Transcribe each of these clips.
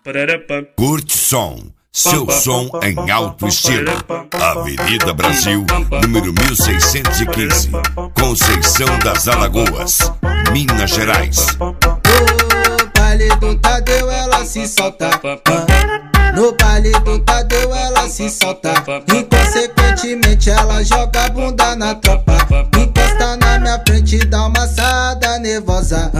Curte som, seu som em alto estilo. Avenida Brasil, número 1615, Conceição das Alagoas, Minas Gerais. No baile do Tadeu ela se solta. No baile do Tadeu ela se solta. Inconsequentemente ela joga a bunda na tropa. Encosta na minha frente e dá uma assada nervosa.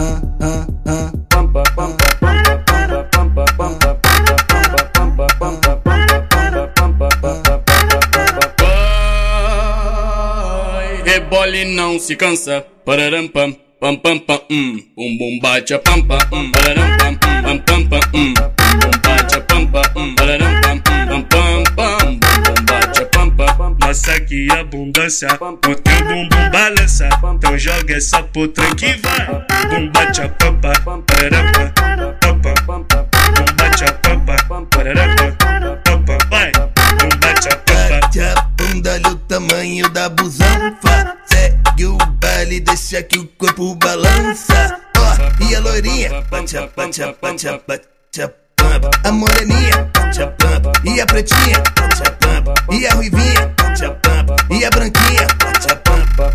Rebole não se cansa, pararam pam pam pam pam bum bate a pampa pararam pam pam pam pam bum bate a pampa pararam pam pam pam pam bum bate a pampa. Nossa que abundância, o teu bumbum balança, então joga essa potranca que vai. Bum bate a pampa, pararam pam pam pam bum bate a pampa, pararam pam pam vai. Bum bate a pampa. Bate a bunda, olha o tamanho da busanfa. Segue o baile, deixa que o corpo balança. Ó, e a loirinha, bate a bate a bate a bate a pampa. A moreninha, bate a pampa. E a pretinha, bate a pampa. E a ruivinha, bate a pampa. E a branquinha, bate a pampa.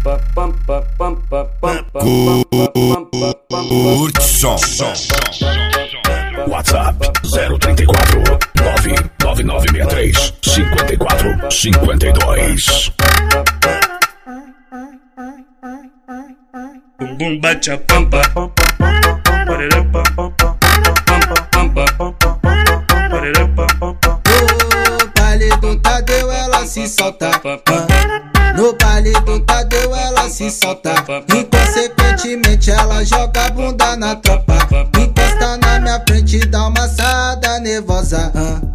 Curte som. WhatsApp 034 99963 5452. Bum bate a pampa, pararam pam pam. No baile do Tadeu ela se solta. No baile do Tadeu ela se solta. Inconsequentemente ela joga a bunda na tropa. Encosta na minha frente e dá uma assada nervosa.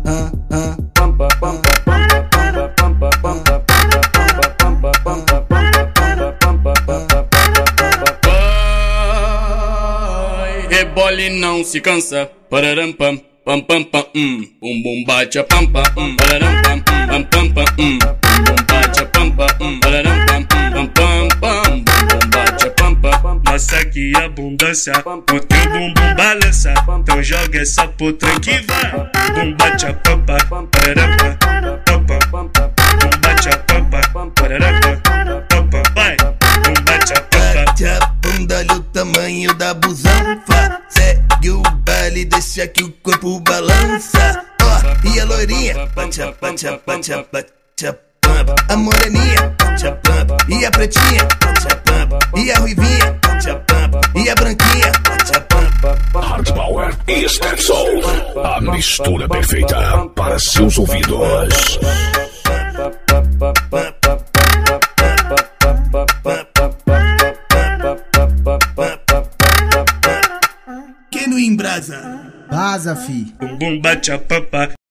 Rebole não se cansa, pararam pam pam pam pam bum bate a pampa pararam pam pam pam pam bum bate a pampa pararam pam pam pam pam bum bate a pampa. Nossa que abundância, o teu bumbum balança, então joga essa potranca que vai. Bum bate a pampa, pararam pam pam bum bate a pampa, pararam pam pam vai. Bum bate a pampa. Bate a bunda, olha o tamanho da busanfa. Segue o baile, deixa que o corpo balança. Ó, e a loirinha, bate a bate a bate a bate a pampa. A moreninha, bate a pampa. E a pretinha, bate a pampa. E a ruivinha, bate a pampa. E a branquinha, bate a pampa. Hard Power e Step Soul, a mistura perfeita para seus ouvidos. Que no embrasa. Vaza, fi. Bum bate a pampa.